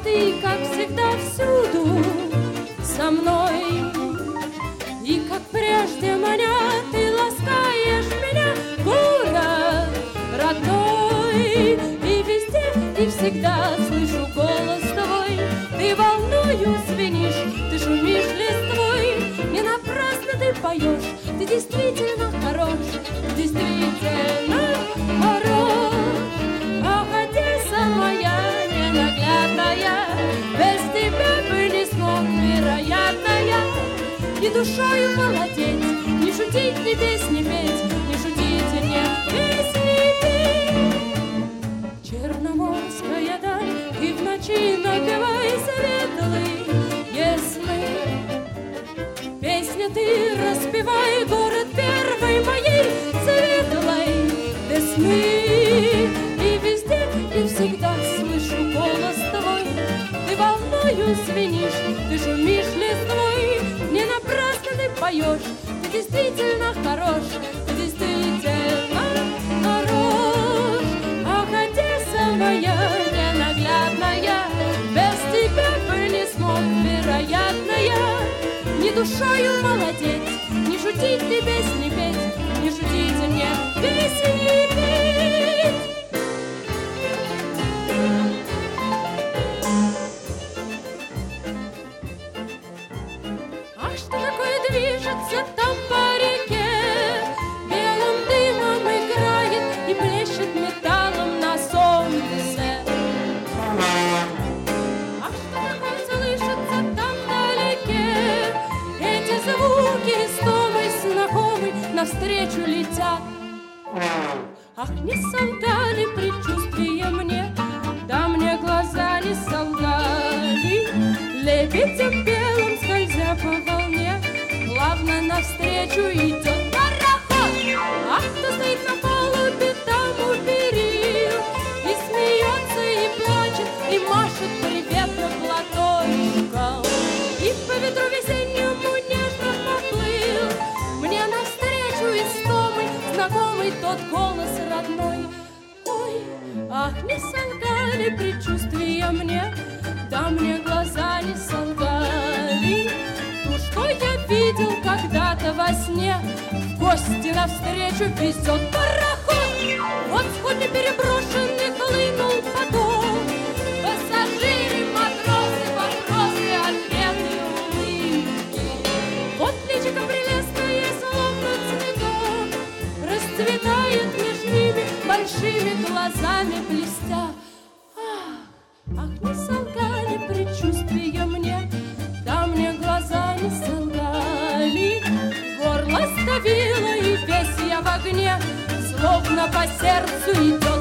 ты, как всегда, всюду со мной. И как прежде маня, ты ласкаешь меня, город родной. И везде, и всегда слышу голос твой. Ты волною звенишь, ты шумишь листвой. Не напрасно ты поешь, ты действительно хорош, действительно хорош. Ах, Одесса моя ненаглядная, без тебя бы не смог, вероятно, я. Ни душою молодеть, ни шутить, ни песни петь, ни шутить, ни песни петь. Черноморская даль, и в ночи напевай светлые сны. Песня ты распевай, город первой моей светлой весны. И везде, и всегда слышу голос твой. Ты волною звенишь, ты шумишь листвой. Не напрасно ты поешь, ты действительно хорош, ты действительно хорош. Ах, Одесса моя ненаглядная, без тебя бы не смог, вероятно, я. Ни душою молодеть, ни шутить, ни песни петь, ни шутить, ни песни петь. Ах, что такое движется там по реке, белым дымом играет и блещет металлом на солнце. Ах, что такое слышится там вдалеке, эти звуки истомой знакомы навстречу летят. Ах, не солгали предчувствия мне, да мне глаза не солгали. Лебедем белым скользя по волне, плавно навстречу идет пароход. Ах, кто стоит на палубе там у перил, и смеется, и плачет, и машет приветно платочком. И по ветру весеннему нежно поплыл мне навстречу истомой знакомый тот голос родной. Ой, ах, не солгали предчувствия мне, да мне глаза не солгали. То, что я видел когда-то во сне, в гости навстречу везет пароход. Вот сходни переброшенный хлынул поток, пассажиры, матросы, вопросы, ответы, улыбки. Вот личико прелестное, словно цветок, расцветает между ними большими глазами блестя. Ах, не солгали предчувствия мне, да мне глаза не солгали. Горло сдавило, и весь я в огне, словно по сердцу идет